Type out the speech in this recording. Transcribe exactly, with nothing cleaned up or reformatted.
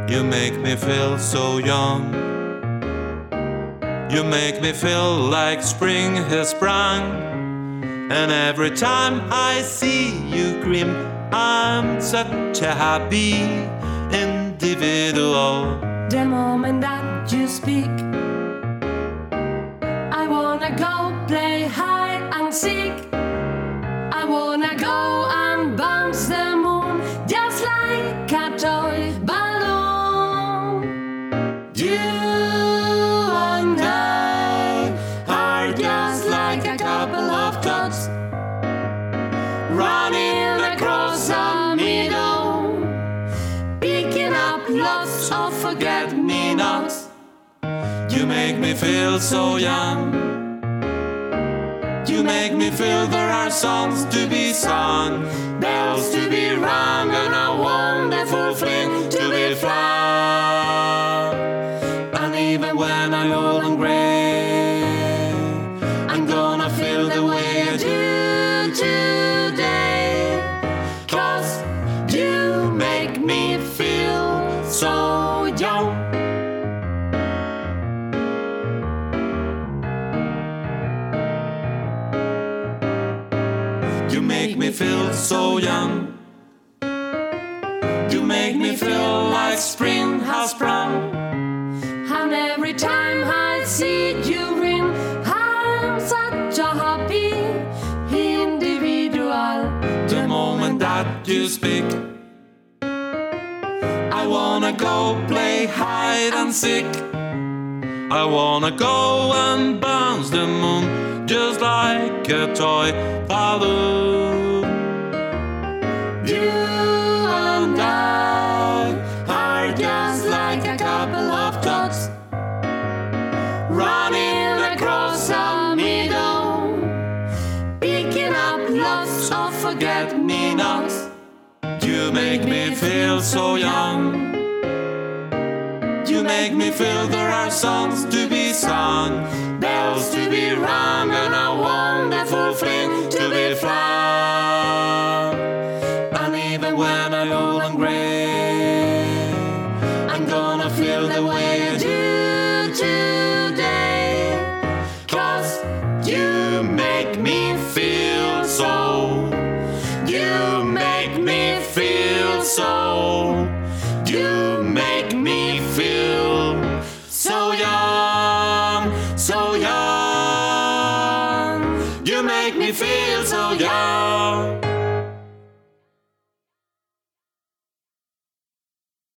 You make me feel so young. You make me feel like spring has sprung. And every time I see you grin, I'm such a happy individual. The moment that you speak, I wanna go play hide and seek. I wanna go and bounce the moon just like a toy balloon. You and I are just like a couple of tots running across a meadow, picking up lots of forget-me-nots. You make me feel so young. You make me feel there are songs to be sung, bells to be rung, and a wonderful fling to be flung. And even when I'm old and grey, I'm gonna feel the way I do today. 'Cause you make me feel so young. You make me feel so young. You make me feel like spring has sprung. And every time I see you grin, I'm such a happy individual. The moment that you speak, I wanna go play hide and seek. I wanna go and bounce the moon just like a toy balloon. You and I are just like a couple of tots running across a meadow, picking up lots of forget-me-nots. You make me feel so young. You make me feel there are songs to be sung, bells to be rung, and a wonderful fling to be flung. And even when I'm old and grey, I'm gonna feel the way I do today. 'Cause you make me feel so. You make me feel so. You make me feel so young, so young. You make me feel so young.